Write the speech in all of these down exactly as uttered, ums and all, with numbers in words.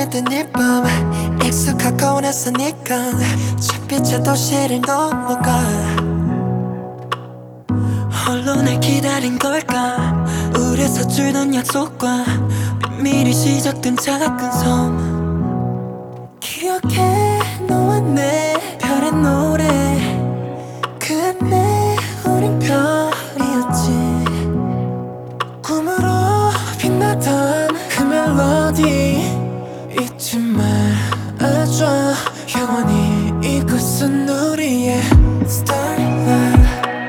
스며든 일밤 익숙하고 낯서니까 잿빛의 도시를 넘어가 홀로 날 기다린 걸까. 우려서 줄던 약속과 미리 시작된 작은 섬. 기억해 너와 내 별의 노래. 그때 우린 별이었지. 꿈으로 빛나던 그 멜로디 잊지 말아줘. 영원히 이곳은 우리의 Starlight.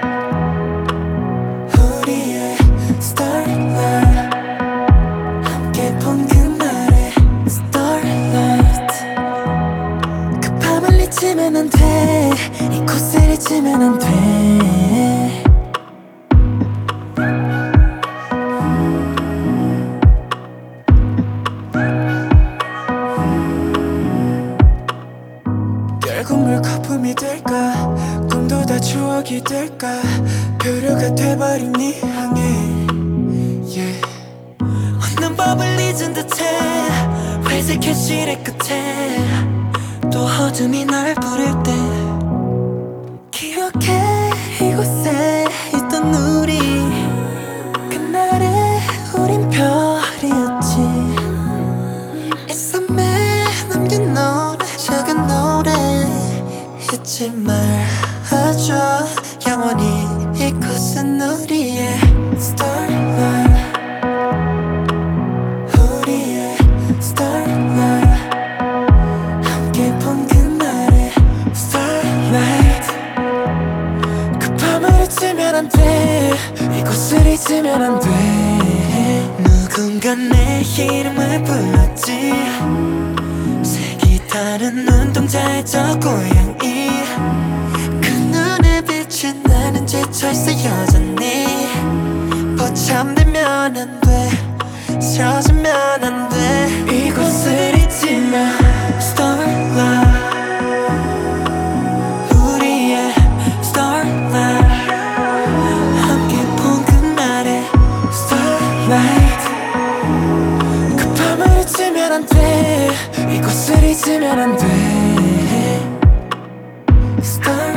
우리의 Starlight. 함께 본 그날의 Starlight. 그 밤을 잊으면 안 돼. 이곳을 잊으면 안 돼. 결국 물 거품이 될까. 꿈도 다 추억이 될까. 표류가 돼버린 네 향해 yeah. 없는 법을 잊은 듯해. 회색 현실의 끝에 또 어둠이 날 부를 때 기억해 이곳에 있던 우리. 그날의 우린 별이었지. 이 섬에 남긴 노래 작은 노래 잊지 말아줘. 영원히 이곳은 우리의 Starlight. 우리의 Starlight. 함께 본 그날의 Starlight. 그 밤을 잊으면 안 돼. 이곳을 잊으면 안 돼. 누군가 내 이름을 불렀지. 색이 다른 눈동자의 저 고양이. 그 눈에 비친 나는 지쳐있어 여전히. 포참되면 안 돼. 젖으면 안 돼. 이곳을 잊지 마. Starlight. 우리의 Starlight. 함께 본 그날의 Starlight. 그 밤을 잊으면 안 돼. 이곳을 잊으면 안 돼. Starlight.